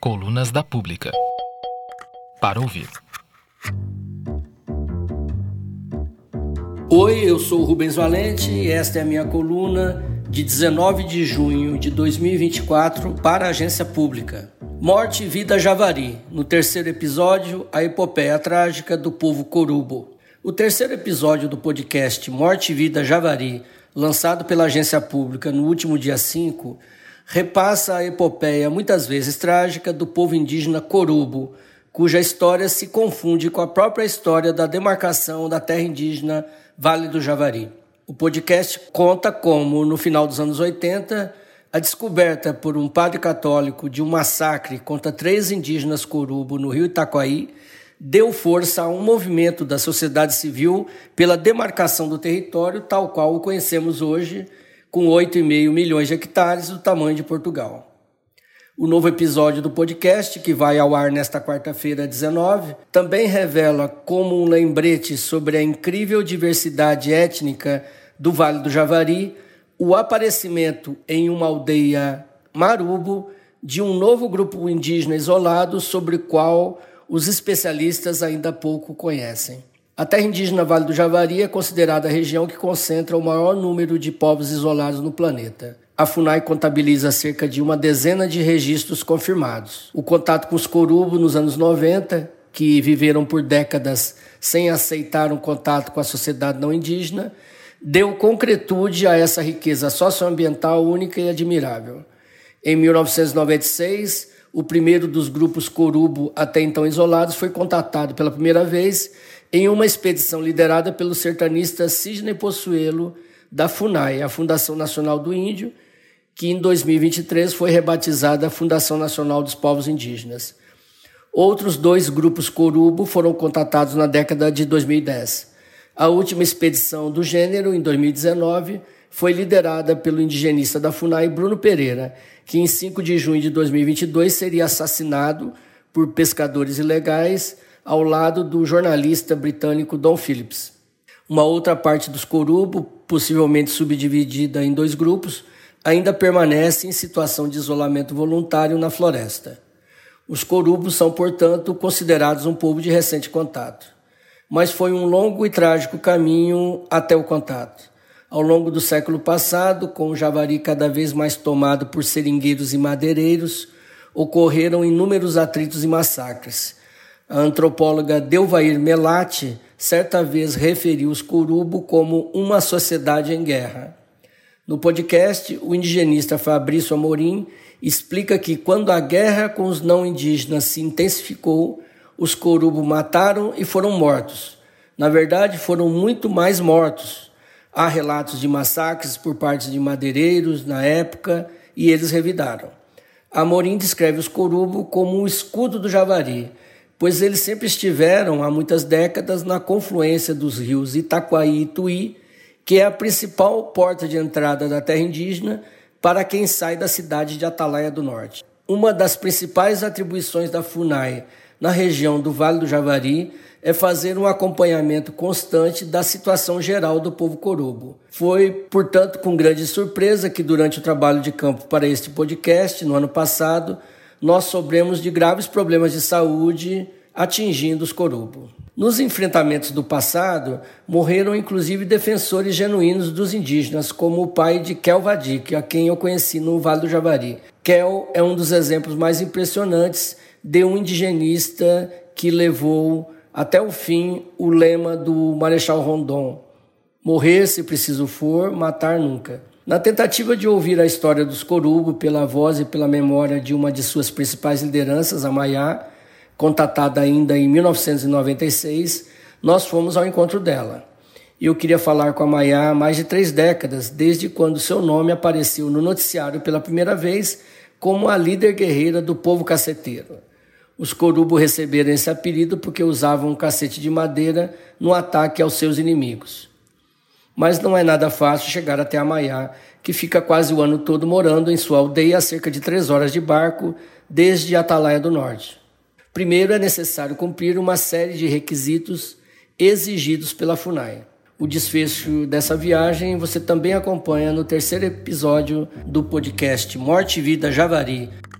Colunas da Pública. Para ouvir. Oi, eu sou o Rubens Valente e esta é a minha coluna de 19 de junho de 2024 para a Agência Pública. Morte e Vida Javari, no terceiro episódio, a epopeia trágica do povo Corubo. O terceiro episódio do podcast Morte e Vida Javari, lançado pela Agência Pública no último dia 5, repassa a epopeia muitas vezes trágica do povo indígena Corubo, cuja história se confunde com a própria história da demarcação da terra indígena Vale do Javari. O podcast conta como, no final dos anos 80, a descoberta por um padre católico de um massacre contra 3 indígenas Corubo no rio Itacoaí deu força a um movimento da sociedade civil pela demarcação do território tal qual o conhecemos hoje, com 8,5 milhões de hectares do tamanho de Portugal. O novo episódio do podcast, que vai ao ar nesta quarta-feira 19, também revela como um lembrete sobre a incrível diversidade étnica do Vale do Javari, o aparecimento em uma aldeia Marubo de um novo grupo indígena isolado sobre o qual os especialistas ainda pouco conhecem. A terra indígena Vale do Javari é considerada a região que concentra o maior número de povos isolados no planeta. A FUNAI contabiliza cerca de uma dezena de registros confirmados. O contato com os Corubo nos anos 90, que viveram por décadas sem aceitar um contato com a sociedade não indígena, deu concretude a essa riqueza socioambiental única e admirável. Em 1996, o primeiro dos grupos Corubo até então isolados foi contatado pela primeira vez em uma expedição liderada pelo sertanista Sidney Possuelo da FUNAI, a Fundação Nacional do Índio, que em 2023 foi rebatizada Fundação Nacional dos Povos Indígenas. Outros 2 grupos Corubo foram contatados na década de 2010. A última expedição do gênero, em 2019, foi liderada pelo indigenista da FUNAI, Bruno Pereira, que em 5 de junho de 2022 seria assassinado por pescadores ilegais ao lado do jornalista britânico Don Phillips. Uma outra parte dos Corubo, possivelmente subdividida em 2 grupos, ainda permanece em situação de isolamento voluntário na floresta. Os Corubos são, portanto, considerados um povo de recente contato. Mas foi um longo e trágico caminho até o contato. Ao longo do século passado, com o Javari cada vez mais tomado por seringueiros e madeireiros, ocorreram inúmeros atritos e massacres. A antropóloga Delvair Melati certa vez referiu os Corubo como uma sociedade em guerra. No podcast, o indigenista Fabrício Amorim explica que quando a guerra com os não indígenas se intensificou, os Corubo mataram e foram mortos. Na verdade, foram muito mais mortos. Há relatos de massacres por parte de madeireiros na época e eles revidaram. Amorim descreve os Corubo como o escudo do Javari, pois eles sempre estiveram há muitas décadas na confluência dos rios Itacoaí e Tuí, que é a principal porta de entrada da terra indígena para quem sai da cidade de Atalaia do Norte. Uma das principais atribuições da FUNAI na região do Vale do Javari é fazer um acompanhamento constante da situação geral do povo Corubo. Foi, portanto, com grande surpresa que durante o trabalho de campo para este podcast, no ano passado, nós sobremos de graves problemas de saúde atingindo os Corubo. Nos enfrentamentos do passado, morreram inclusive defensores genuínos dos indígenas, como o pai de Kel Vadik, a quem eu conheci no Vale do Javari. Kel é um dos exemplos mais impressionantes de um indigenista que levou até o fim o lema do Marechal Rondon: morrer se preciso for, matar nunca. Na tentativa de ouvir a história dos Corubo pela voz e pela memória de uma de suas principais lideranças, a Maiá, contatada ainda em 1996, nós fomos ao encontro dela. Eu queria falar com a Maiá há mais de 3 décadas, desde quando seu nome apareceu no noticiário pela primeira vez como a líder guerreira do povo caceteiro. Os Corubo receberam esse apelido porque usavam um cacete de madeira no ataque aos seus inimigos. Mas não é nada fácil chegar até a Maiá, que fica quase o ano todo morando em sua aldeia a cerca de 3 horas de barco desde Atalaia do Norte. Primeiro é necessário cumprir uma série de requisitos exigidos pela FUNAI. O desfecho dessa viagem você também acompanha no terceiro episódio do podcast Morte e Vida Javari.